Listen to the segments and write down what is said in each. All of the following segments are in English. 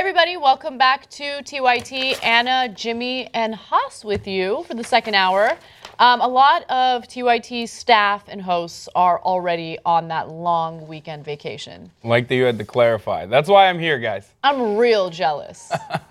everybody, welcome back to TYT. Anna, Jimmy, and Haas with you for the second hour. A lot of TYT staff and hosts are already on that long weekend vacation. Like that you had to clarify. That's why I'm here, guys. I'm real jealous.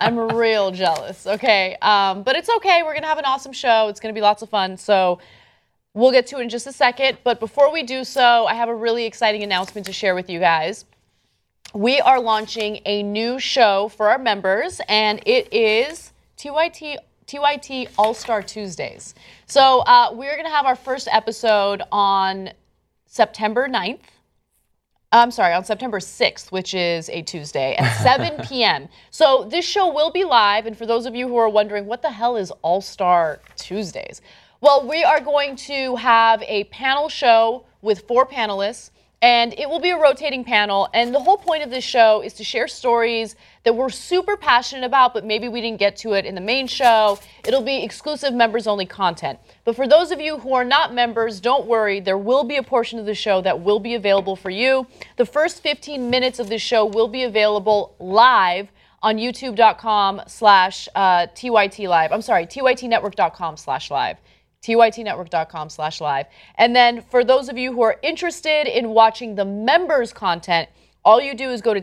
Okay, but it's okay. We're going to have an awesome show. It's going to be lots of fun. So we'll get to it in just a second. But before we do so, I have a really exciting announcement to share with you guys. We are launching a new show for our members, and it is TYT All-Star Tuesdays. So we're going to have our first episode on September 9th. I'm sorry, on September 6th, which is a Tuesday at 7 p.m. So this show will be live, and for those of you who are wondering, what the hell is All-Star Tuesdays? Well, we are going to have a panel show with 4 panelists, and it will be a rotating panel. And the whole point of this show is to share stories that we're super passionate about, but maybe we didn't get to it in the main show. It'll be exclusive members-only content. But for those of you who are not members, don't worry. There will be a portion of the show that will be available for you. The first 15 minutes of this show will be available live on youtube.com/TYT Live. I'm sorry, tytnetwork.com/live. tytnetwork.com/live. And then for those of you who are interested in watching the members content, all you do is go to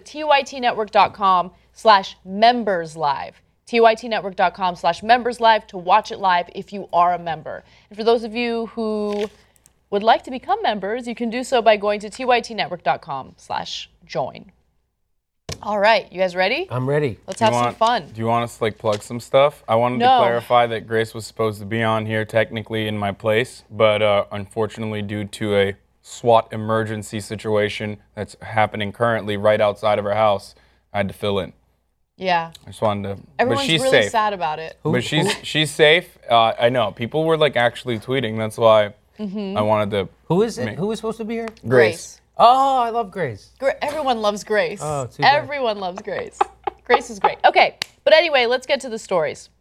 tytnetwork.com/memberslive. tytnetwork.com/memberslive to watch it live if you are a member. And for those of you who would like to become members, you can do so by going to tytnetwork.com/join. All right, you guys ready? I'm ready. Let's have some fun. Do you want us to plug some stuff? I wanted to clarify that Grace was supposed to be on here technically in my place, but unfortunately due to a SWAT emergency situation that's happening currently right outside of her house, I had to fill in. Yeah. I just wanted to. Everyone's but she's really safe. sad about it. But she's safe. I know. People were actually tweeting. That's why I wanted to. Who is it? Who is supposed to be here? Grace. Oh, I love Grace. Everyone loves Grace. Oh, too bad. Everyone loves Grace. Grace is great. Okay, but anyway, let's get to the stories.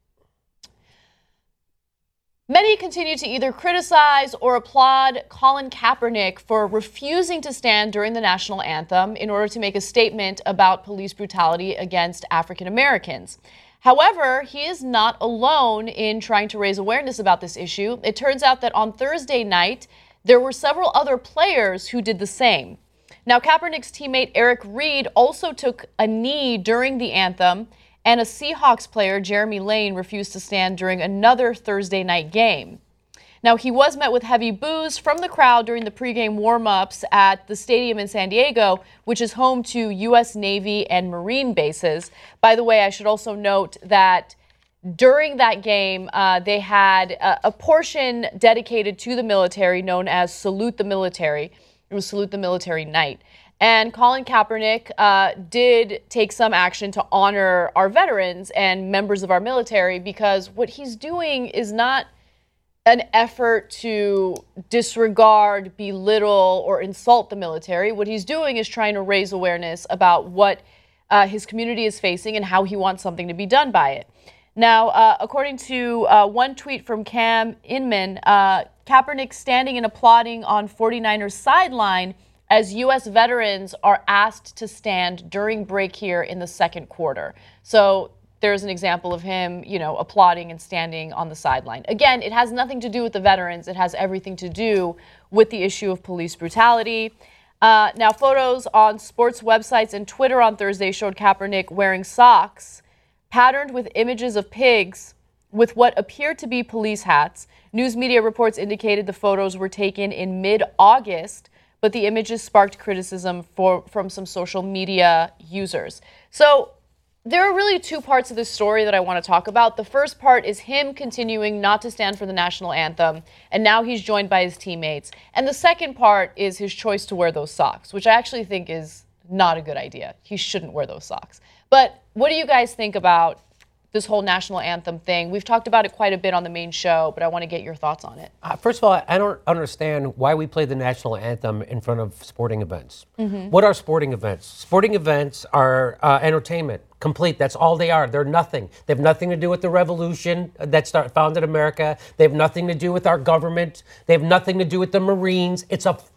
Many continue to either criticize or applaud Colin Kaepernick for refusing to stand during the national anthem in order to make a statement about police brutality against African Americans. However, he is not alone in trying to raise awareness about this issue. It turns out that on Thursday night, there were several other players who did the same. Now, Kaepernick's teammate Eric Reid also took a knee during the anthem, and a Seahawks player, Jeremy Lane, refused to stand during another Thursday night game. Now, he was met with heavy boos from the crowd during the pregame warm-ups at the stadium in San Diego, which is home to U.S. Navy and Marine bases. By the way, I should also note that during that game, they had a portion dedicated to the military known as Salute the Military. It was Salute the Military Night. And Colin Kaepernick did take some action to honor our veterans and members of our military, because what he's doing is not an effort to disregard, belittle, or insult the military. What he's doing is trying to raise awareness about what his community is facing and how he wants something to be done by it. Now, according to one tweet from Cam Inman, Kaepernick standing and applauding on 49ers sideline as U.S. veterans are asked to stand during break here in the second quarter. So there's an example of him, applauding and standing on the sideline. Again, it has nothing to do with the veterans. It has everything to do with the issue of police brutality. Now, photos on sports websites and Twitter on Thursday showed Kaepernick wearing socks patterned with images of pigs with what appeared to be police hats. News media reports indicated the photos were taken in mid-August, but the images sparked criticism from some social media users. So there are really 2 parts of this story that I want to talk about. The first part is him continuing not to stand for the national anthem, and now he's joined by his teammates. And the second part is his choice to wear those socks, which I actually think is not a good idea. He shouldn't wear those socks. But what do you guys think about this whole national anthem thing? We've talked about it quite a bit on the main show, but I want to get your thoughts on it. First of all, I don't understand why we play the national anthem in front of sporting events. What are sporting events? Sporting events are entertainment, complete. That's all they are. They're nothing. They have nothing to do with the revolution that founded America. They have nothing to do with our government. They have nothing to do with the Marines. It's a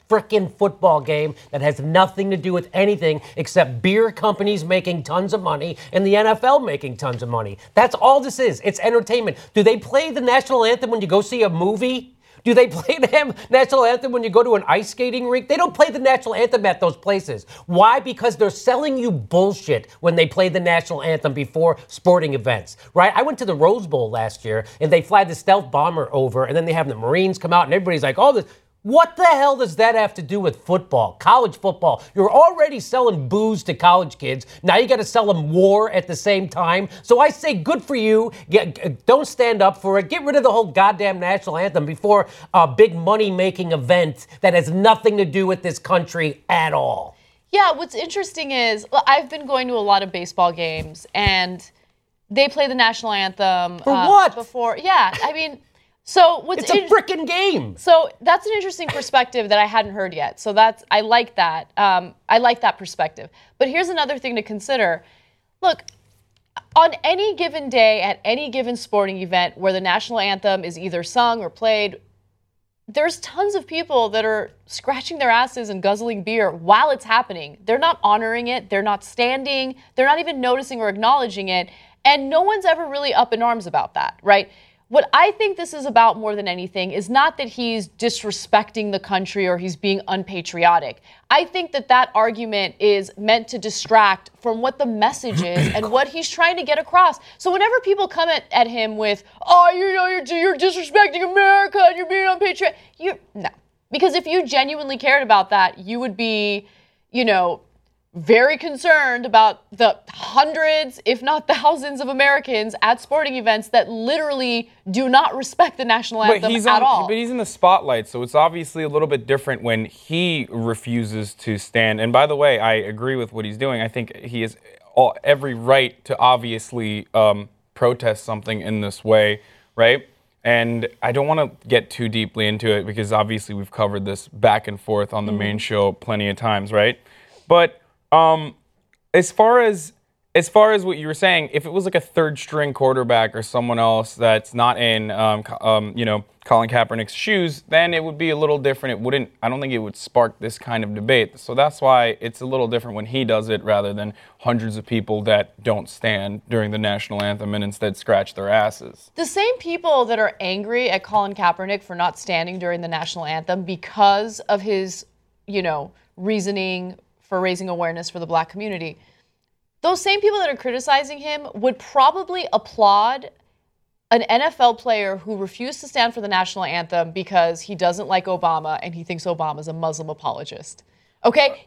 frickin' football game that has nothing to do with anything except beer companies making tons of money and the NFL making tons of money. That's all this is. It's entertainment. Do they play the national anthem when you go see a movie? Do they play the national anthem when you go to an ice skating rink? They don't play the national anthem at those places. Why? Because they're selling you bullshit when they play the national anthem before sporting events, right? I went to the Rose Bowl last year, and they fly the stealth bomber over, and then they have the Marines come out, and everybody's like, oh, this... What the hell does that have to do with football, college football? You're already selling booze to college kids. Now you got to sell them war at the same time. So I say good for you. Don't stand up for it. Get rid of the whole goddamn national anthem before a big money-making event that has nothing to do with this country at all. Yeah, what's interesting is I've been going to a lot of baseball games, and they play the national anthem. For what? Before, yeah, I mean... So it's a frickin' game. So that's an interesting perspective that I hadn't heard yet. So I like that. I like that perspective. But here's another thing to consider. Look, on any given day at any given sporting event where the national anthem is either sung or played, there's tons of people that are scratching their asses and guzzling beer while it's happening. They're not honoring it. They're not standing. They're not even noticing or acknowledging it. And no one's ever really up in arms about that, right? What I think this is about more than anything is not that he's disrespecting the country or he's being unpatriotic. I think that argument is meant to distract from what the message is and what he's trying to get across. So whenever people come at him with, oh, you're disrespecting America and you're being unpatriotic, no. Because if you genuinely cared about that, you would be, very concerned about the hundreds, if not thousands of Americans at sporting events that literally do not respect the national anthem at all. But he's in the spotlight, so it's obviously a little bit different when he refuses to stand. And by the way, I agree with what he's doing. I think he has every right to obviously protest something in this way, right? And I don't want to get too deeply into it because obviously we've covered this back and forth on the main show plenty of times, right? But as far as what you were saying, if it was like a third string quarterback or someone else that's not in, Colin Kaepernick's shoes, then it would be a little different. I don't think it would spark this kind of debate. So that's why it's a little different when he does it rather than hundreds of people that don't stand during the national anthem and instead scratch their asses. The same people that are angry at Colin Kaepernick for not standing during the national anthem because of his, reasoning for raising awareness for the black community, those same people that are criticizing him would probably applaud an NFL player who refused to stand for the national anthem because he doesn't like Obama and he thinks Obama's a Muslim apologist. Okay?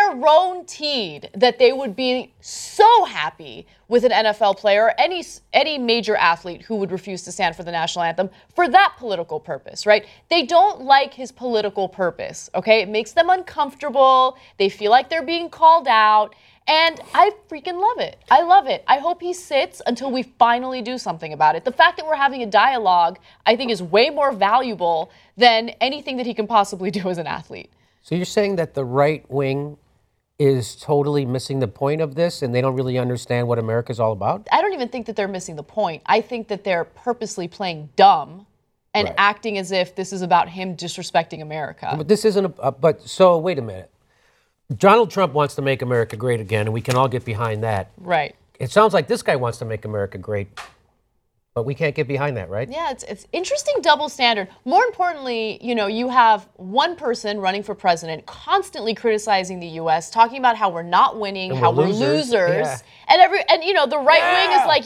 Guaranteed that they would be so happy with an NFL player or any major athlete who would refuse to stand for the national anthem for that political purpose, right? They don't like his political purpose, okay? It makes them uncomfortable. They feel like they're being called out. And I freaking love it. I love it. I hope he sits until we finally do something about it. The fact that we're having a dialogue, I think, is way more valuable than anything that he can possibly do as an athlete. So you're saying that the right wing is totally missing the point of this and they don't really understand what America's all about? I don't even think that they're missing the point. I think that they're purposely playing dumb and acting as if this is about him disrespecting America. But this isn't so wait a minute. Donald Trump wants to make America great again, and we can all get behind that. Right. It sounds like this guy wants to make America great, but we can't get behind that, right? Yeah, it's interesting double standard. More importantly, you have one person running for president constantly criticizing the U.S., talking about how we're not winning, how we're losers. Yeah. And the right wing is like,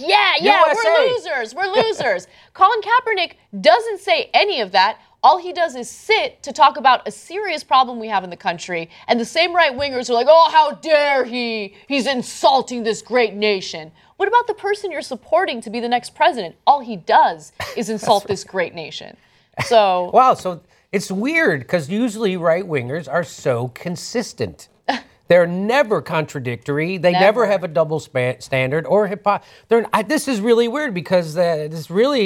USA. We're losers. Colin Kaepernick doesn't say any of that. All he does is sit to talk about a serious problem we have in the country, and the same right-wingers are like, oh, how dare he? He's insulting this great nation. What about the person you're supporting to be the next president? All he does is insult this great nation. So wow, so it's weird because usually right-wingers are so consistent. They're never contradictory. They never have a double standard or this is really weird because this really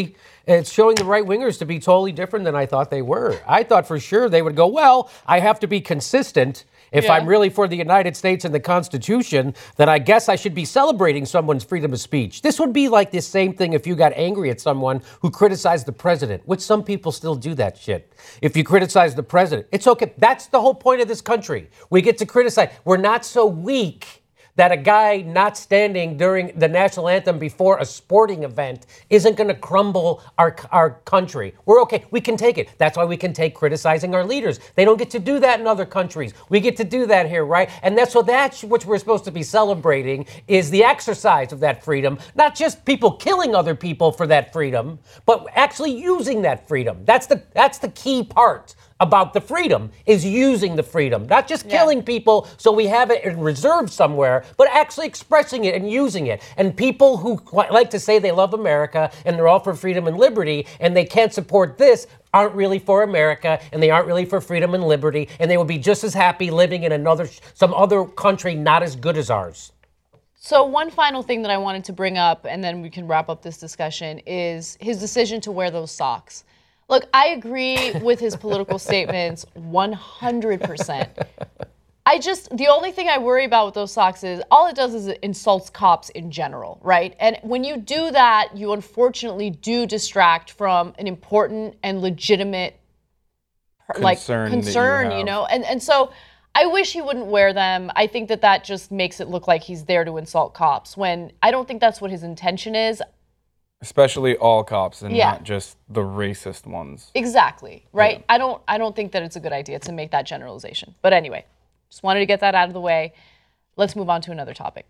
It's showing the right-wingers to be totally different than I thought they were. I thought for sure they would go, well, I have to be consistent. If I'm really for the United States and the Constitution, then I guess I should be celebrating someone's freedom of speech. This would be like the same thing if you got angry at someone who criticized the president, which some people still do that shit. If you criticize the president, it's okay. That's the whole point of this country. We get to criticize. We're not so weak that a guy not standing during the national anthem before a sporting event isn't going to crumble our country. We're okay. We can take it. That's why we can take criticizing our leaders. They don't get to do that in other countries. We get to do that here, right? And that's what we're supposed to be celebrating is the exercise of that freedom, not just people killing other people for that freedom, but actually using that freedom. That's the key part about the freedom, is using the freedom, not just killing people so we have it in reserve somewhere, but actually expressing it and using it. And people who like to say they love America and they're all for freedom and liberty and they can't support this aren't really for America and they aren't really for freedom and liberty, and they would be just as happy living in some other country not as good as ours. So one final thing that I wanted to bring up, and then we can wrap up this discussion, is his decision to wear those socks. Look, I agree with his political statements 100%. The only thing I worry about with those socks is all it does is it insults cops in general, right? And when you do that, you unfortunately do distract from an important and legitimate concern, you know? And so I wish he wouldn't wear them. I think that just makes it look like he's there to insult cops when I don't think that's what his intention is. Especially all cops and not just the racist ones. Exactly, right? Yeah. I don't think that it's a good idea to make that generalization. But anyway, just wanted to get that out of the way. Let's move on to another topic.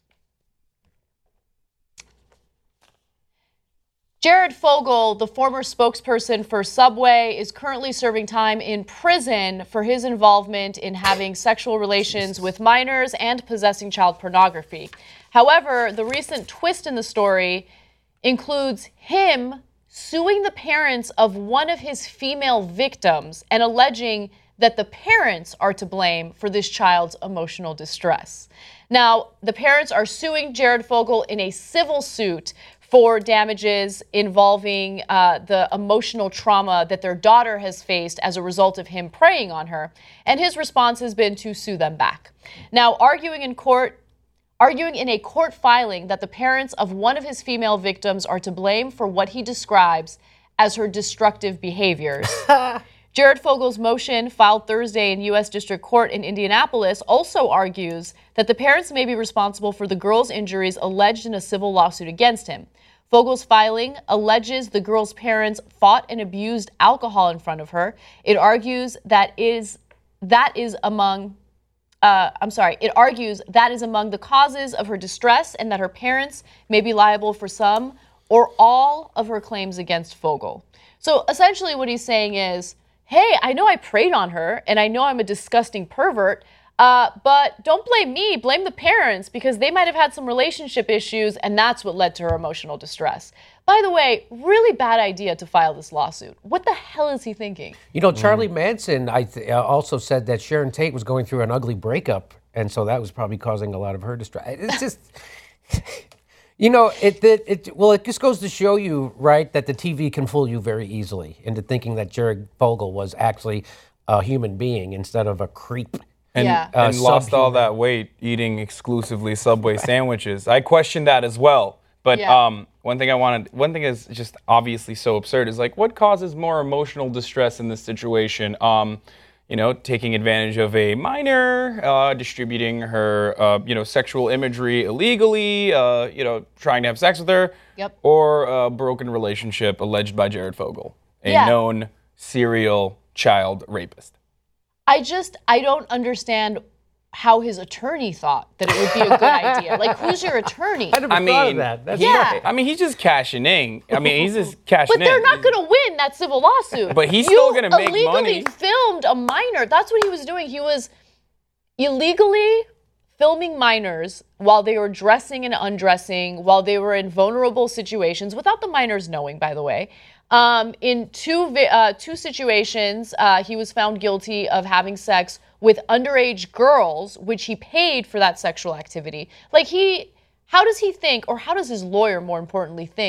Jared Fogle, the former spokesperson for Subway, is currently serving time in prison for his involvement in having sexual relations with minors and possessing child pornography. However, the recent twist in the story includes him suing the parents of one of his female victims and alleging that the parents are to blame for this child's emotional distress. Now, the parents are suing Jared Fogle in a civil suit for damages involving the emotional trauma that their daughter has faced as a result of him preying on her, and his response has been to sue them back. Now, arguing in a court filing that the parents of one of his female victims are to blame for what he describes as her destructive behaviors. Jared Fogle's motion, filed Thursday in U.S. District Court in Indianapolis, also argues that the parents may be responsible for the girl's injuries alleged in a civil lawsuit against him. Fogle's filing alleges the girl's parents fought and abused alcohol in front of her. It argues it argues that is among the causes of her distress and that her parents may be liable for some or all of her claims against Fogle. So essentially what he's saying is, hey, I know I preyed on her and I know I'm a disgusting pervert, but don't blame me, blame the parents because they might have had some relationship issues and that's what led to her emotional distress. By the way, really bad idea to file this lawsuit. What the hell is he thinking? You know, Charlie Manson also said that Sharon Tate was going through an ugly breakup, and so that was probably causing a lot of her distress. It's just, you know, it just goes to show you, right, that the TV can fool you very easily into thinking that Jared Fogle was actually a human being instead of a creep. And lost all that weight eating exclusively Subway sandwiches. I questioned that as well. But one thing is just obviously so absurd is like, what causes more emotional distress in this situation? You know, taking advantage of a minor, distributing her, sexual imagery illegally, trying to have sex with her, or a broken relationship alleged by Jared Fogle, a known serial child rapist. I don't understand how his attorney thought that it would be a good idea. Like, who's your attorney? I never thought of that. That's right. I mean, he's just cashing in. He's just cashing in. But they're not going to win that civil lawsuit. But he's still going to make money. You illegally filmed a minor. That's what he was doing. He was illegally filming minors while they were dressing and undressing, while they were in vulnerable situations, without the minors knowing, by the way. In two situations, he was found guilty of having sex with underage girls, which he paid for that sexual activity. Like how does he think, or how does his lawyer, more importantly, think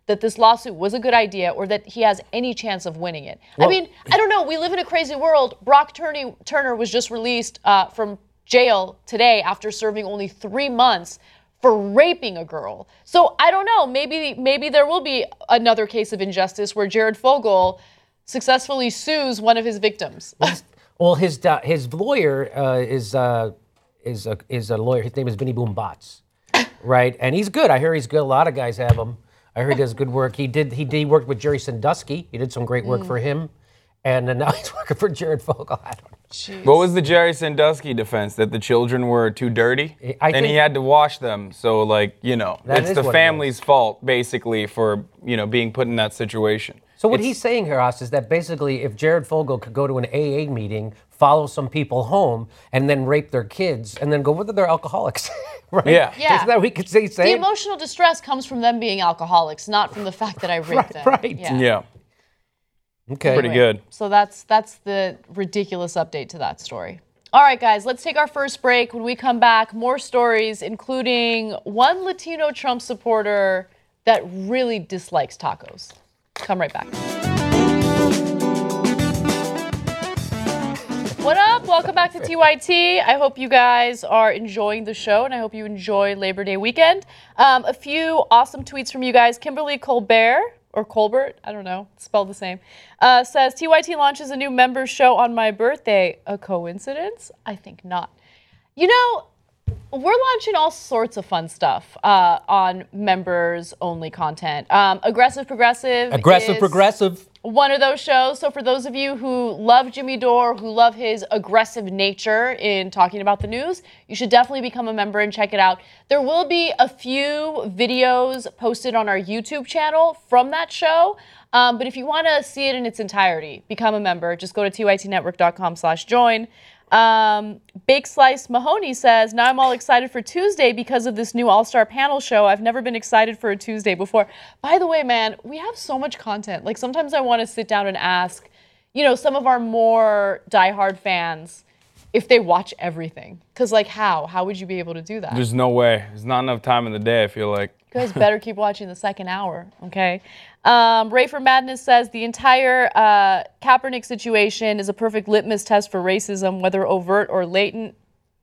that this lawsuit was a good idea or that he has any chance of winning it. Well, I mean, I don't know. We live in a crazy world. Brock Turner was just released from jail today after serving only 3 months for raping a girl. So I don't know. Maybe there will be another case of injustice where Jared Fogle successfully sues one of his victims. Well, his lawyer is a lawyer. His name is Vinny Boom Bots, right? And he's good. I hear he's good. A lot of guys have him. I heard he does good work. He worked with Jerry Sandusky. He did some great work for him. And now he's working for Jared Fogle. I don't know. Jeez. What was the Jerry Sandusky defense? That the children were too dirty? And he had to wash them. So, it's the family's fault, basically, for, being put in that situation. So what he's saying here, Haas, is that basically if Jared Fogle could go to an AA meeting, follow some people home, and then rape their kids, and then go whether they're alcoholics, right? Yeah. Isn't that what we could say? The emotional distress comes from them being alcoholics, not from the fact that I raped them. Right. Yeah. Okay. Pretty good. So that's the ridiculous update to that story. All right, guys, let's take our first break. When we come back, more stories, including one Latino Trump supporter that really dislikes tacos. Come right back. What up? Welcome back to TYT. I hope you guys are enjoying the show, and I hope you enjoy Labor Day weekend. A few awesome tweets from you guys. Kimberly Colbert, or Colbert, I don't know, it's spelled the same, says, TYT launches a new members show on my birthday. A coincidence? I think not. We're launching all sorts of fun stuff on members-only content. Aggressive Progressive is one of those shows. So for those of you who love Jimmy Dore, who love his aggressive nature in talking about the news, you should definitely become a member and check it out. There will be a few videos posted on our YouTube channel from that show. But if you want to see it in its entirety, become a member. Just go to tytnetwork.com/join. Bake Slice Mahoney says, now I'm all excited for Tuesday because of this new All-Star panel show. I've never been excited for a Tuesday before. By the way, man, we have so much content. Sometimes I want to sit down and ask, some of our more diehard fans if they watch everything. Because, how would you be able to do that? There's no way. There's not enough time in the day, I feel like. You guys better keep watching the second hour, okay? Ray for Madness says, the entire Kaepernick situation is a perfect litmus test for racism, whether overt or latent.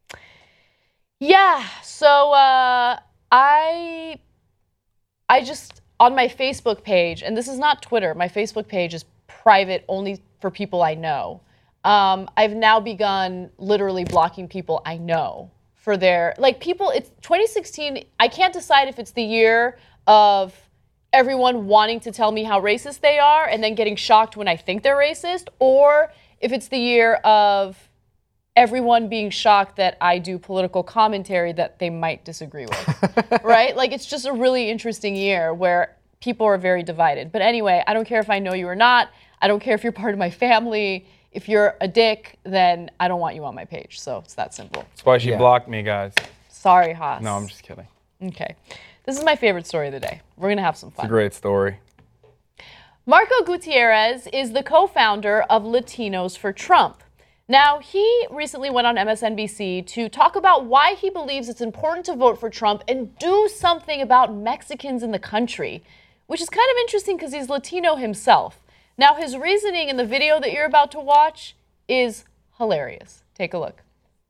Yeah, so I just, on my Facebook page, and this is not Twitter, my Facebook page is private only for people I know. I've now begun literally blocking people I know for their, it's 2016, I can't decide if it's the year of everyone wanting to tell me how racist they are and then getting shocked when I think they're racist, or if it's the year of everyone being shocked that I do political commentary that they might disagree with, right? It's just a really interesting year where people are very divided. But anyway, I don't care if I know you or not. I don't care if you're part of my family. If you're a dick, then I don't want you on my page. So it's that simple. That's why she blocked me, guys. Sorry, Haas. No, I'm just kidding. Okay. This is my favorite story of the day. We're going to have some fun. It's a great story. Marco Gutierrez is the co-founder of Latinos for Trump. Now, he recently went on MSNBC to talk about why he believes it's important to vote for Trump and do something about Mexicans in the country, which is kind of interesting because he's Latino himself. Now, his reasoning in the video that you're about to watch is hilarious. Take a look.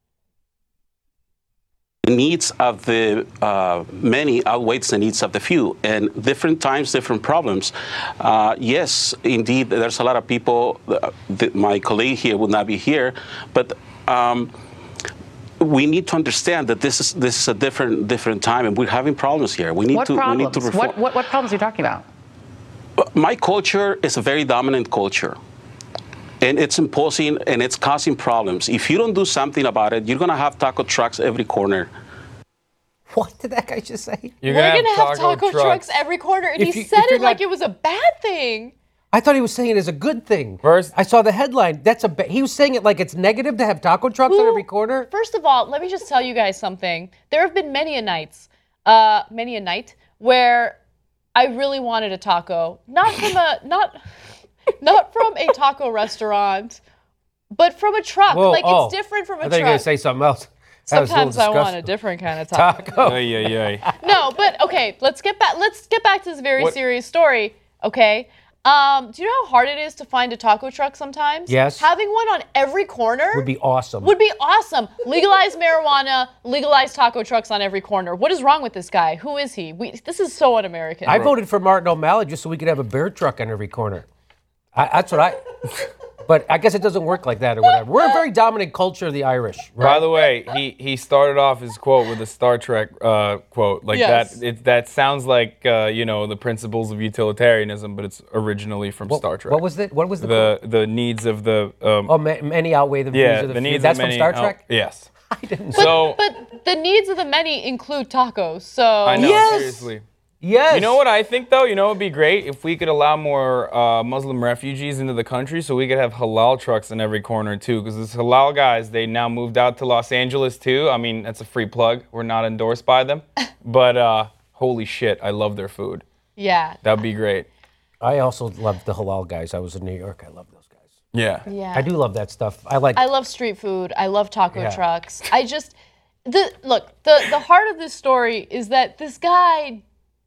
The needs of the many outweighs the needs of the few, and different times, different problems. Yes, indeed, there's a lot of people, my colleague here would not be here, but we need to understand that this is a different time, and we're having problems here. We need to reform. What problems are you talking about? My culture is a very dominant culture, and it's imposing and it's causing problems. If you don't do something about it, you're going to have taco trucks every corner. What did that guy just say? We're going to have taco trucks every corner, and he said it like it was a bad thing. I thought he was saying it as a good thing. First, I saw the headline. He was saying it like it's negative to have taco trucks on every corner. First of all, let me just tell you guys something. There have been many a night where I really wanted a taco, not from a taco restaurant, but from a truck. Whoa, it's different from a truck. I thought you were going to say something else. Sometimes I want a different kind of taco. No, but okay, let's get back to this very serious story, okay? Do you know how hard it is to find a taco truck sometimes? Yes. Having one on every corner would be awesome. Legalize marijuana, legalize taco trucks on every corner. What is wrong with this guy? Who is he? This is so un-American. I voted for Martin O'Malley just so we could have a bear truck on every corner. That's what I... But I guess it doesn't work like that or whatever. We're a very dominant culture of the Irish. Right? By the way, he started off his quote with a Star Trek quote. Like that sounds like, the principles of utilitarianism, but it's originally from Star Trek. What was it? What was the needs of the... many outweigh the needs of the few. Needs That's of many, from Star Trek? Yes. I didn't know. But the needs of the many include tacos, so... I know, seriously. Yes. You know what I think, though? You know what would be great? If we could allow more Muslim refugees into the country so we could have halal trucks in every corner, too. Because these halal guys, they now moved out to Los Angeles, too. I mean, that's a free plug. We're not endorsed by them. But holy shit, I love their food. Yeah. That would be great. I also love the halal guys. I was in New York. I love those guys. Yeah. I do love that stuff. I love street food. I love taco trucks. The heart of this story is that this guy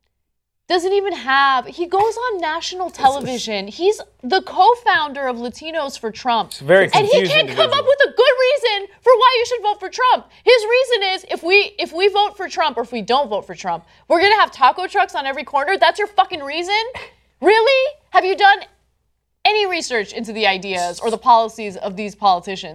doesn't even he goes on national television. He's the co-founder of Latinos for Trump. It's very confusing. And he can't come up with a good reason for why you should vote for Trump. His reason is if we vote for Trump or if we don't vote for Trump, we're going to have taco trucks on every corner. That's your fucking reason? Really? Have you done any research into the ideas or the policies of these politicians?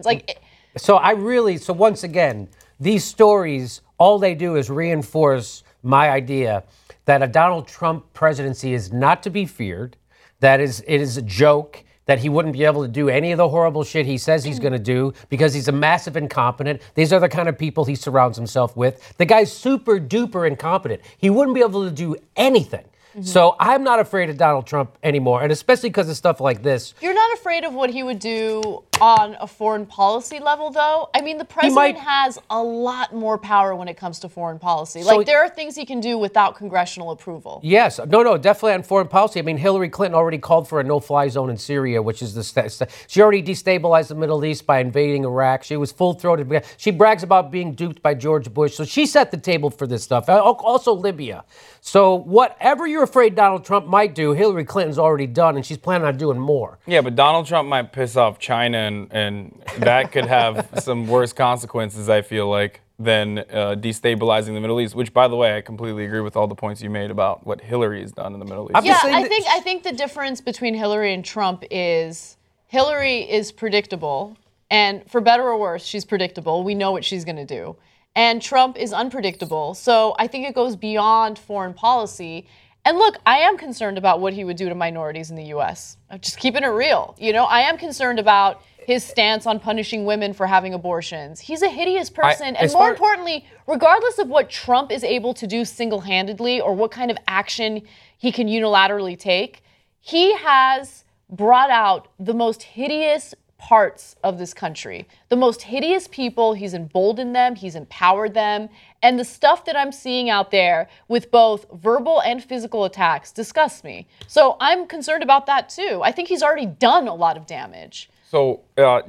So once again, these stories, all they do is reinforce my idea that a Donald Trump presidency is not to be feared, that it is a joke, that he wouldn't be able to do any of the horrible shit he says he's going to do because he's a massive incompetent. These are the kind of people he surrounds himself with. The guy's super duper incompetent. He wouldn't be able to do anything. So I'm not afraid of Donald Trump anymore, and especially because of stuff like this. You're not afraid of what he would do on a foreign policy level, though? I mean, the president has a lot more power when it comes to forein policy. There are things he can do without congressional approval. Yes. No, definitely on foreign policy. I mean, Hillary Clinton already called for a no-fly zone in Syria, which is she already destabilized the Middle East by invading Iraq. She was full-throated. She brags about being duped by George Bush. So she set the table for this stuff. Also Libya. So whatever you're afraid Donald Trump might do, Hillary Clinton's already done, and she's planning on doing more. Yeah, but Donald Trump might piss off China, and that could have some worse consequences, I feel like, than destabilizing the Middle East, which, by the way, I completely agree with all the points you made about what Hillary has done in the Middle East. I think the difference between Hillary and Trump is Hillary is predictable, and for better or worse, she's predictable. We know what she's going to do. And Trump is unpredictable. So I think it goes beyond foreign policy. And look, I am concerned about what he would do to minorities in the U.S. I'm just keeping it real. I am concerned about his stance on punishing women for having abortions. He's a hideous person. And more importantly, regardless of what Trump is able to do single-handedly or what kind of action he can unilaterally take, he has brought out the most hideous parts of this country. The most hideous people, he's emboldened them, he's empowered them, and the stuff that I'm seeing out there with both verbal and physical attacks disgusts me. So I'm concerned about that too. I think he's already done a lot of damage. So,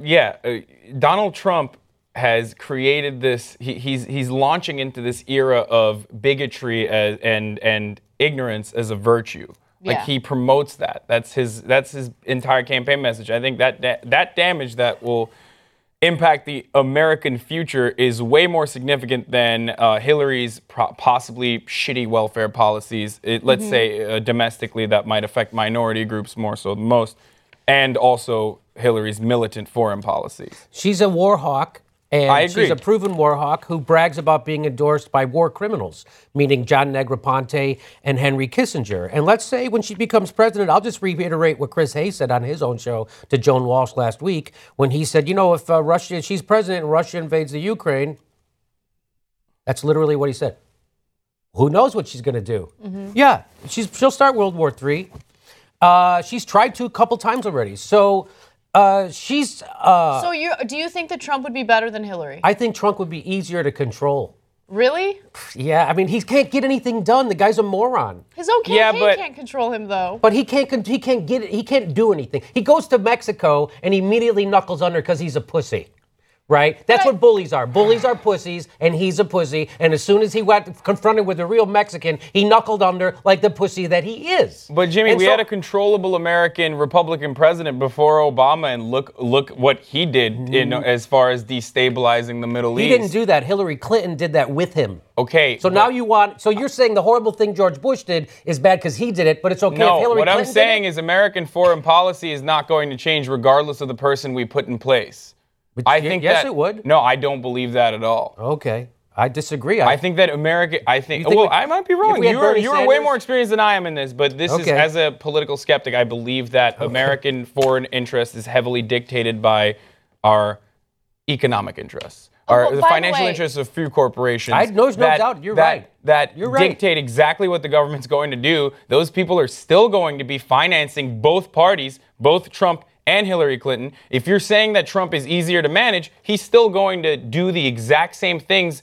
Donald Trump has created this, he's launching into this era of bigotry and ignorance as a virtue. He promotes that. That's his entire campaign message. I think that damage that will impact the American future is way more significant than Hillary's possibly shitty welfare policies. Let's say domestically that might affect minority groups more so than most, and also Hillary's militant foreign policies. She's a war hawk. And she's a proven war hawk who brags about being endorsed by war criminals, meaning John Negroponte and Henry Kissinger. And let's say when she becomes president, I'll just reiterate what Chris Hayes said on his own show to Joan Walsh last week when he said, if she's president and Russia invades the Ukraine, that's literally what he said. Who knows what she's going to do? Yeah, she'll start World War III. She's tried to a couple times already. So... do you think that Trump would be better than Hillary? I think Trump would be easier to control. Really? Yeah, I mean, he can't get anything done. The guy's a moron. His own campaign can't control him, though. But he can't do anything. He goes to Mexico and he immediately knuckles under because he's a pussy. right? That's what bullies are. Bullies are pussies, and he's a pussy. And as soon as he got confronted with a real Mexican, he knuckled under like the pussy that he is. But Jimmy, we had a controllable American Republican president before Obama, and look what he did as far as destabilizing the Middle East. He didn't do that. Hillary Clinton did that with him. Okay. So now you're saying the horrible thing George Bush did is bad because he did it, but it's okay if Hillary Clinton did it? No, what I'm saying is American foreign policy is not going to change regardless of the person we put in place. I think yes, it would. No, I don't believe that at all. Okay. I disagree. I think that America, I might be wrong. You're way more experienced than I am in this, but this is, as a political skeptic, I believe that American foreign interest is heavily dictated by our economic interests. The financial interests of few corporations. There's no doubt. You're right. That dictate exactly what the government's going to do. Those people are still going to be financing both parties, both Trump and Hillary Clinton. If you're saying that Trump is easier to manage, he's still going to do the exact same things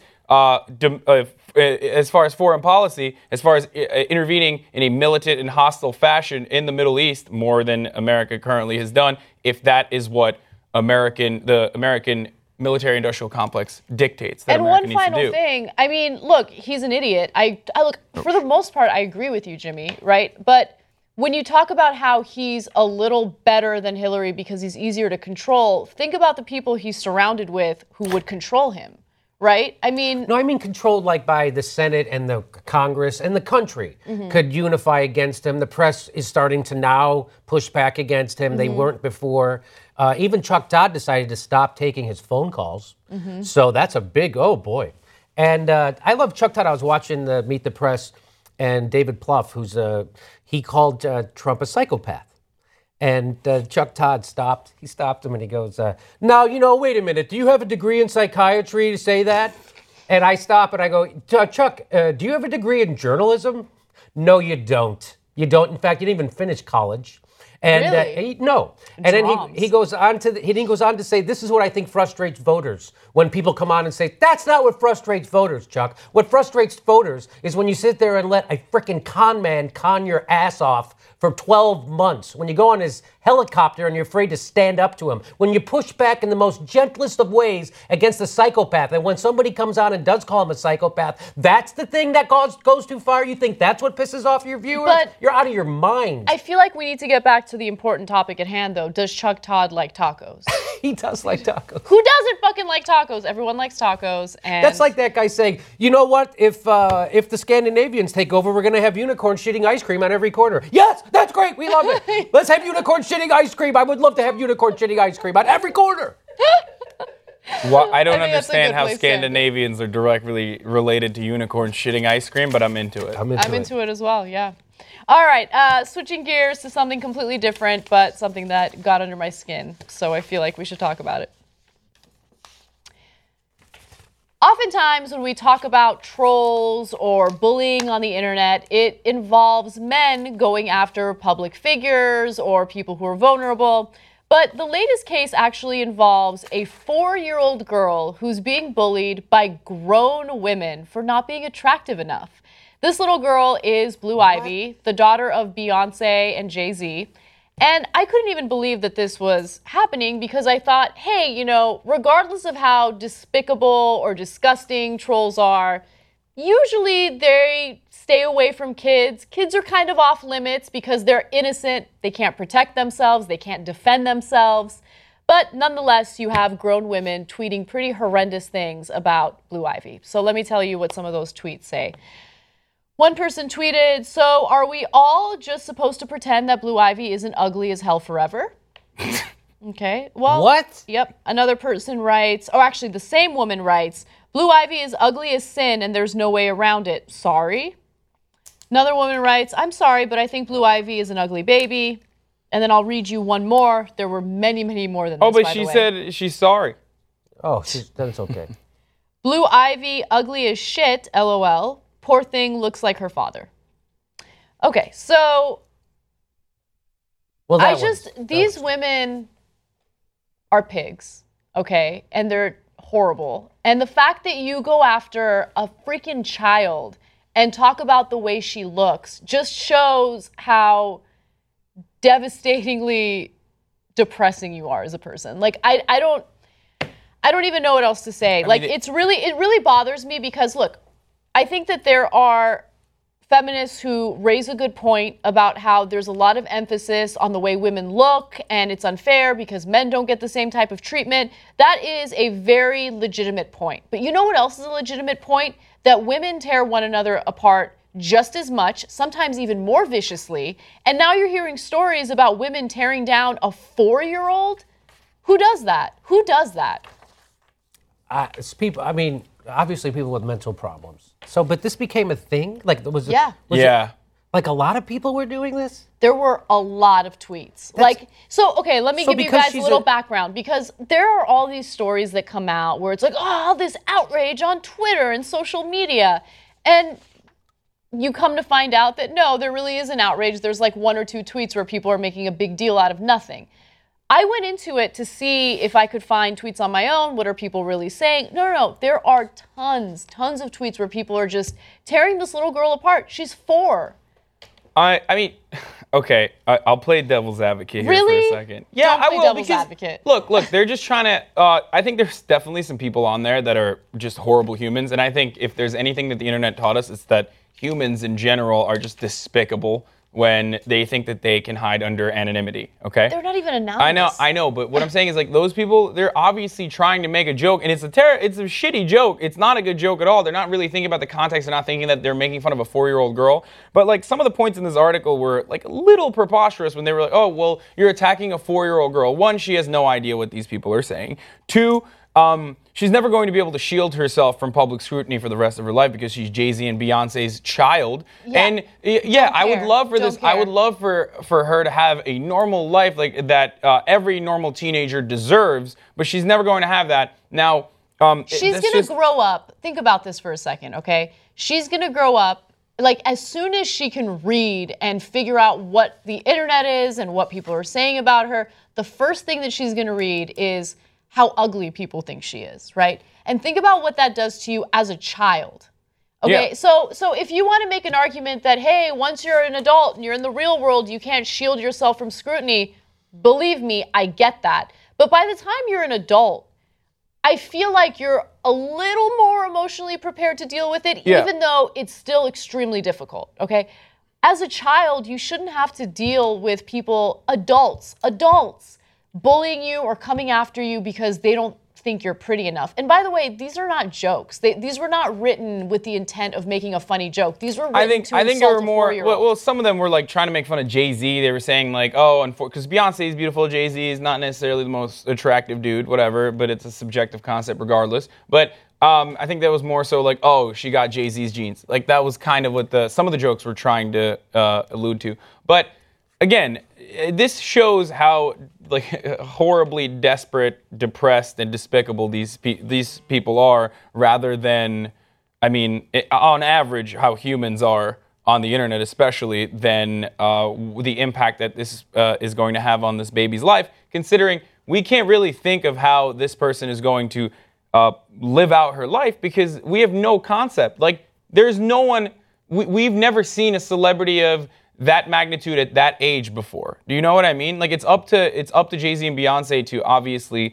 as far as foreign policy, as far as intervening in a militant and hostile fashion in the Middle East more than America currently has done, if that is what the American military-industrial complex dictates that America needs to do. And one final thing, I mean, look, he's an idiot. I look, for the most part, I agree with you, Jimmy, right? But when you talk about how he's a little better than Hillary because he's easier to control, think about the people he's surrounded with who would control him, right? I mean... No, I mean controlled like by the Senate and the Congress and the country could unify against him. The press is starting to now push back against him. They weren't before. Even Chuck Todd decided to stop taking his phone calls. So that's a big, oh boy. And I love Chuck Todd. I was watching the Meet the Press, and David Plouffe, he called Trump a psychopath. And Chuck Todd stopped him and he goes, now, wait a minute. Do you have a degree in psychiatry to say that? And I stop and I go, Chuck, do you have a degree in journalism? No, you don't. You don't. In fact, you didn't even finish college. And really? No. And then he goes on to say, this is what I think frustrates voters when people come on and say, that's not what frustrates voters, Chuck. What frustrates voters is when you sit there and let a freaking con man con your ass off for 12 months. When you go on his helicopter and you're afraid to stand up to him. When you push back in the most gentlest of ways against a psychopath. And when somebody comes on and does call him a psychopath, that's the thing that goes too far? You think that's what pisses off your viewers? But you're out of your mind. I feel like we need to get back to the important topic at hand, though. Does Chuck Todd like tacos? He does like tacos. Who doesn't fucking like tacos? Everyone likes tacos. And that's like that guy saying, you know what? If the Scandinavians take over, we're going to have unicorn shitting ice cream on every corner. Yes, that's great. We love it. Let's have unicorn shitting ice cream. I would love to have unicorn shitting ice cream on every corner. Well, I don't understand how Scandinavians are directly related to unicorn shitting ice cream, but I'm into it. I'm into it as well, yeah. All right, switching gears to something completely different, but something that got under my skin, so I feel like we should talk about it. Oftentimes when we talk about trolls or bullying on the internet, it involves men going after public figures or people who are vulnerable. But the latest case actually involves a 4-year-old girl who's being bullied by grown women for not being attractive enough. This little girl is Blue Ivy, the daughter of Beyonce and Jay-Z. And I couldn't even believe that this was happening because I thought, hey, regardless of how despicable or disgusting trolls are, usually they stay away from kids. Kids are kind of off limits because they're innocent. They can't protect themselves. They can't defend themselves. But nonetheless, you have grown women tweeting pretty horrendous things about Blue Ivy. So let me tell you what some of those tweets say. One person tweeted, so are we all just supposed to pretend that Blue Ivy isn't ugly as hell forever? Okay, well. What? Yep. Another person writes, actually the same woman writes, Blue Ivy is ugly as sin and there's no way around it. Sorry. Another woman writes, I'm sorry, but I think Blue Ivy is an ugly baby. And then I'll read you one more. There were many, many more than this, but she said she's sorry. Oh, then it's okay. Blue Ivy, ugly as shit, LOL. Poor thing looks like her father. Okay, so these women are pigs, okay? And they're horrible. And the fact that you go after a freaking child and talk about the way she looks just shows how devastatingly depressing you are as a person. Like, I I don't even know what else to say. It really bothers me because, look, I think that there are feminists who raise a good point about how there's a lot of emphasis on the way women look and it's unfair because men don't get the same type of treatment. That is a very legitimate point. But you know what else is a legitimate point? That women tear one another apart just as much, sometimes even more viciously. And now you're hearing stories about women tearing down a 4-year-old. Who does that? Who does that? It's people. I mean, obviously people with mental problems. So, but this became a thing? Like, was it? Yeah. It, like, a lot of people were doing this? There were a lot of tweets. Okay, let me give you guys a little background, because there are all these stories that come out where it's like, oh, this outrage on Twitter and social media. And you come to find out that no, there really is an outrage. There's like 1 or 2 tweets where people are making a big deal out of nothing. I went into it to see if I could find tweets on my own. What are people really saying? No. There are tons of tweets where people are just tearing this little girl apart. She's 4. I mean, okay, I'll play devil's advocate here for a second. Yeah, I will. Devil's advocate. Look, they're just trying to. I think there's definitely some people on there that are just horrible humans, and I think if there's anything that the internet taught us, it's that humans in general are just despicable when they think that they can hide under anonymity, okay? They're not even anonymous. I know, but what I'm saying is, like, those people, they're obviously trying to make a joke, and it's a shitty joke. It's not a good joke at all. They're not really thinking about the context. They're not thinking that they're making fun of a 4-year-old girl. But, like, some of the points in this article were, like, a little preposterous when they were like, oh, well, you're attacking a 4-year-old girl. 1, she has no idea what these people are saying. 2, she's never going to be able to shield herself from public scrutiny for the rest of her life because she's Jay-Z and Beyonce's child. Yeah. And I would love for this. I would love for her to have a normal life like that every normal teenager deserves, but she's never going to have that. Now, she's going to grow up. Think about this for a second, okay? She's going to grow up. Like, as soon as she can read and figure out what the internet is and what people are saying about her, the first thing that she's going to read is how ugly people think she is, right? And think about what that does to you as a child. Okay, yeah. So if you want to make an argument that, hey, once you're an adult and you're in the real world, you can't shield yourself from scrutiny, believe me, I get that. But by the time you're an adult, I feel like you're a little more emotionally prepared to deal with it, even though it's still extremely difficult, okay? As a child, you shouldn't have to deal with people, adults, bullying you or coming after you because they don't think you're pretty enough. And by the way, these are not jokes. These were not written with the intent of making a funny joke. These were written to insult a 4-year-old. Well, some of them were like trying to make fun of Jay-Z. They were saying like, oh, because Beyonce is beautiful, Jay-Z is not necessarily the most attractive dude, whatever, but it's a subjective concept regardless. But I think that was more so like, oh, she got Jay-Z's genes. Like that was kind of what some of the jokes were trying to allude to. But again, this shows how like horribly desperate, depressed, and despicable these people are, rather than, I mean, on average, how humans are on the internet, especially, than the impact that this is going to have on this baby's life, considering we can't really think of how this person is going to live out her life because we have no concept. Like, there's no one, we've never seen a celebrity of that magnitude at that age before. Do you know what I mean? Like, it's up to Jay-Z and Beyonce to obviously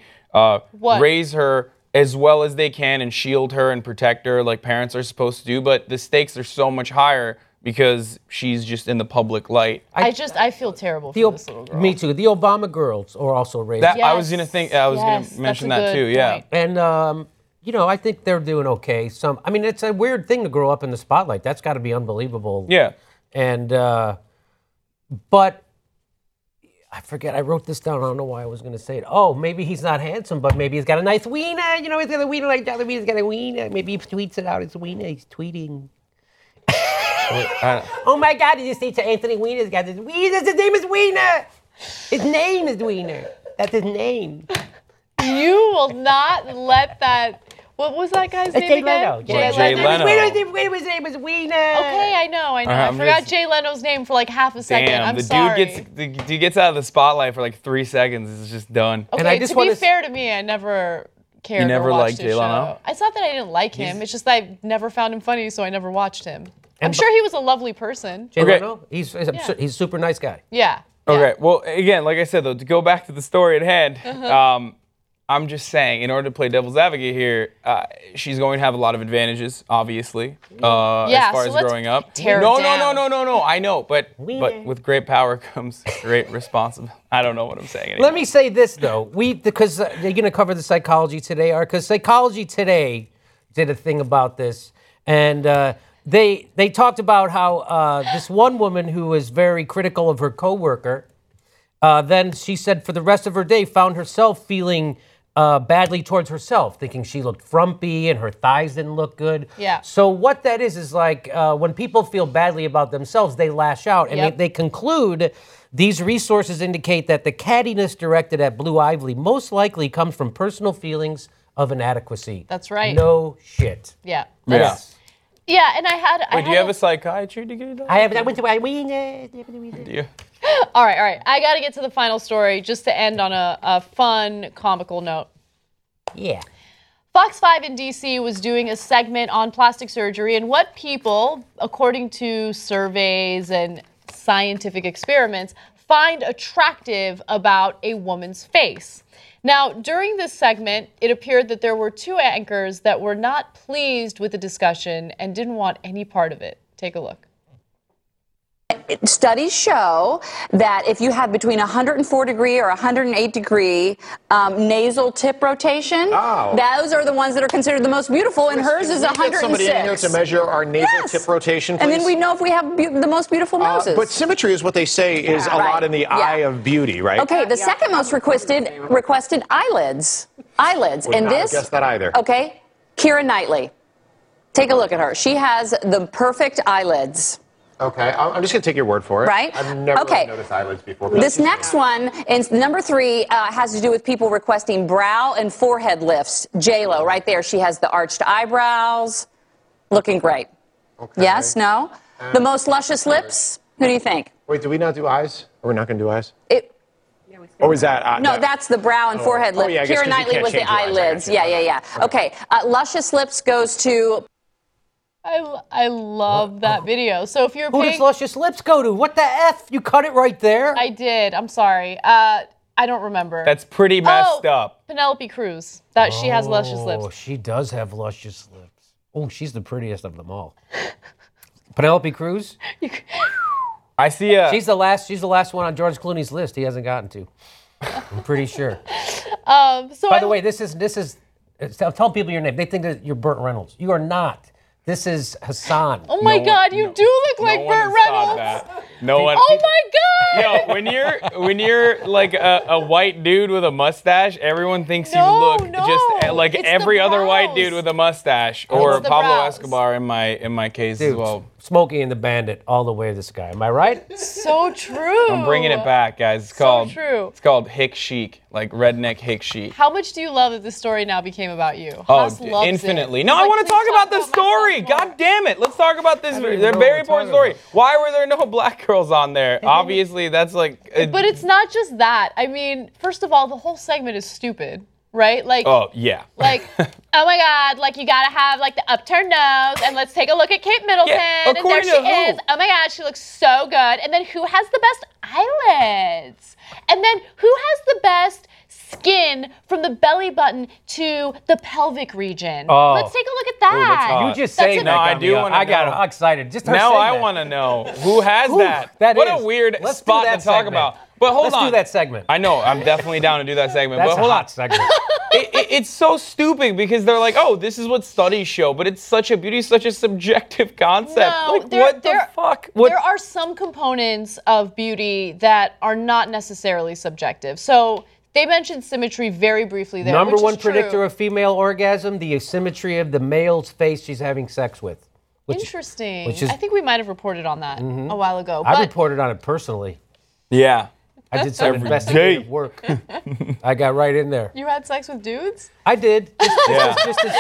raise her as well as they can and shield her and protect her like parents are supposed to do, but the stakes are so much higher because she's just in the public light. I feel terrible for this little girl. Me too. The Obama girls are also raised. I was gonna mention that too. Point. Yeah. And I think they're doing okay. It's a weird thing to grow up in the spotlight. That's got to be unbelievable. Yeah. And, but I forget, I wrote this down. I don't know why I was going to say it. Oh, maybe he's not handsome, but maybe he's got a nice wiener. He's got a wiener like Dolly Wiener's got a wiener. Maybe he tweets it out. It's wiener. He's tweeting. Oh my God, did you see to Anthony Weiner's got his wiener? His name is Wiener. His name is Wiener. That's his name. You will not let that. What was that guy's name again? Jay Leno. His name was Wiener. Okay, I know. I forgot Jay Leno's name for like half a second. I'm sorry. The dude gets out of the spotlight for like 3 seconds. It's just done. Okay, and to be fair to me, I never cared. You never liked Jay Leno? It's not that I didn't like him. It's just that I never found him funny, so I never watched him. I'm sure he was a lovely person. Jay Leno? He's a super nice guy. Yeah. Okay, well, again, like I said, though, to go back to the story at hand, I'm just saying, in order to play devil's advocate here, she's going to have a lot of advantages, obviously, as far as growing up. No. I know, but with great power comes great responsibility. I don't know what I'm saying anymore. Let me say this though, because they're going to cover the Psychology Today, because Psychology Today did a thing about this, and they talked about how this one woman who was very critical of her coworker, then she said for the rest of her day found herself feeling badly towards herself, thinking she looked frumpy and her thighs didn't look good. Yeah. So what that is like when people feel badly about themselves, they lash out. And they conclude these resources indicate that the cattiness directed at Blue Ivy most likely comes from personal feelings of inadequacy. That's right. No shit. Yeah. Yeah, and I had... Wait, do you have a psychiatry degree? I went to... Do you? All right. I got to get to the final story just to end on a fun, comical note. Yeah. Fox 5 in D.C. was doing a segment on plastic surgery and what people, according to surveys and scientific experiments, find attractive about a woman's face. Now, during this segment, it appeared that there were two anchors that were not pleased with the discussion and didn't want any part of it. Take a look. Studies show that if you have between 104 degree or 108 degree nasal tip rotation, those are the ones that are considered the most beautiful, and hers is 106. Somebody in here to measure our nasal tip rotation, please? And then we know if we have the most beautiful noses. But symmetry is what they say is a lot in the eye of beauty, right? Okay, the second most requested eyelids. Would and not this, have guessed that either. Okay, Keira Knightley. Take a look at her. She has the perfect eyelids. Okay, I'm just going to take your word for it. Right? I've never really noticed eyelids before. This next one, and number 3, has to do with people requesting brow and forehead lifts. J-Lo, right there. She has the arched eyebrows. Looking great. Okay. Yes? No? The most luscious lips? Who do you think? Wait, do we not do eyes? Or we're not going to do eyes? Or is that... no, that's the brow and forehead lift. yeah, Keira Knightley was the eyelids. Yeah. Okay, luscious lips goes to... I love that video. So if you're Who does Luscious Lips go to? What the F? You cut it right there. I did. I'm sorry. I don't remember. That's pretty messed up. Penelope Cruz. She has luscious lips. Oh, she does have luscious lips. Oh, she's the prettiest of them all. Penelope Cruz? I see She's the last one on George Clooney's list he hasn't gotten to. I'm pretty sure. By the way, this is tell people your name. They think that you're Burt Reynolds. You are not. This is Hassan. Oh my God, you do look like Burt Reynolds. No one. Oh my God. Yo, when you're like a white dude with a mustache, everyone thinks you look just like every other white dude with a mustache, or Pablo Escobar in my case as well. Smokey and the Bandit, all the way to the sky. Am I right? So true. I'm bringing it back, guys. It's called Hick Chic, like redneck Hick Chic. How much do you love that this story now became about you? Oh, infinitely. No, I want to talk about the story. God damn it. Let's talk about this. They're very important story. Why were there no black girls on there? Obviously, that's like... But it's not just that. I mean, first of all, the whole segment is stupid. Right? Like, oh, yeah. Like, oh my God, like you gotta have like the upturned nose, and let's take a look at Kate Middleton. And there she is. Oh my God, she looks so good. And then who has the best eyelids? And then who has the best skin from the belly button to the pelvic region? Oh. Let's take a look at that. You just say no, I do want to know. I got excited. Just now I want to know who has that. What a weird spot to talk about. But hold on. Let's do that segment. I know. I'm definitely down to do that segment. That's but hold a hot segment. It's so stupid because they're like, oh, this is what studies show, but it's such a subjective concept. No, like, what the fuck? There are some components of beauty that are not necessarily subjective. So they mentioned symmetry very briefly there. Number one predictor of female orgasm, the asymmetry of the male's face she's having sex with. Interesting. I think we might have reported on that a while ago. I reported on it personally. Yeah. I did some investigative work. I got right in there. You had sex with dudes? I did. Just to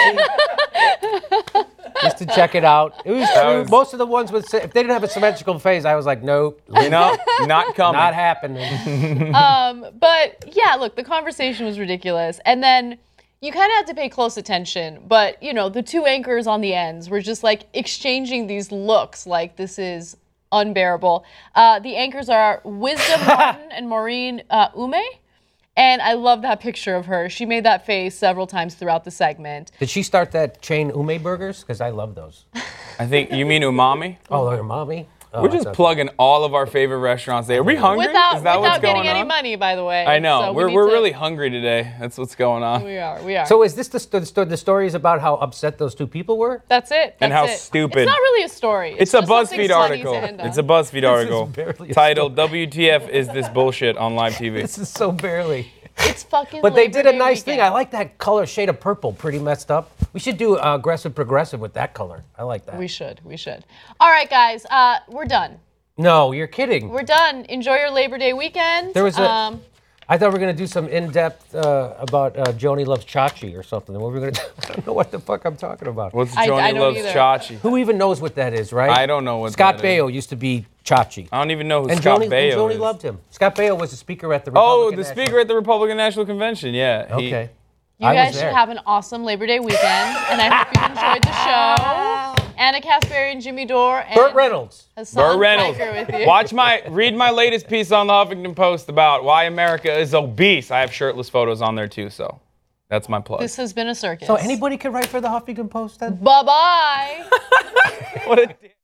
see. Just to check it out. It was true. Most of the ones if they didn't have a symmetrical face, I was like, nope. No, not coming. Not happening. But yeah, look, the conversation was ridiculous. And then you kind of had to pay close attention. But, you know, the two anchors on the ends were just like exchanging these looks like this is unbearable. The anchors are Wisdom Martin and Maureen Ume. And I love that picture of her. She made that face several times throughout the segment. Did she start that chain Ume Burgers? Because I love those. I think you mean umami? Oh, umami? Oh, we're just plugging all of our favorite restaurants there. Are we hungry? Without, Is that what's going getting on? any money, by the way. I know. So we're really hungry today. That's what's going on. We are. So is this the stories about how upset those two people were? That's it. And how stupid. It's not really a story. It's a BuzzFeed article. It's a BuzzFeed article titled "WTF is this bullshit" on live TV. This is so barely. It's fucking. But they did a nice thing. I like that color shade of purple. Pretty messed up. We should do aggressive progressive with that color. I like that. We should. All right, guys. We're done. No, you're kidding. We're done. Enjoy your Labor Day weekend. There was a. I thought we were going to do some in-depth about Joni Loves Chachi or something. What we're going to do? I don't know what the fuck I'm talking about. What's Joni Loves Chachi? Who even knows what that is, right? I don't know what Scott that is. Baio used to be Chachi. I don't even know who Scott Baio is. And Joni loved him. Scott Baio was the speaker at the Republican speaker at the Republican National Convention, yeah. Okay. You guys should have an awesome Labor Day weekend, and I hope you enjoyed the show. Anna Kasperi and Jimmy Dore and Burt Reynolds. Burt Reynolds. With you. Read my latest piece on the Huffington Post about why America is obese. I have shirtless photos on there too, so that's my plug. This has been a circus. So anybody can write for the Huffington Post then? Bye-bye. What a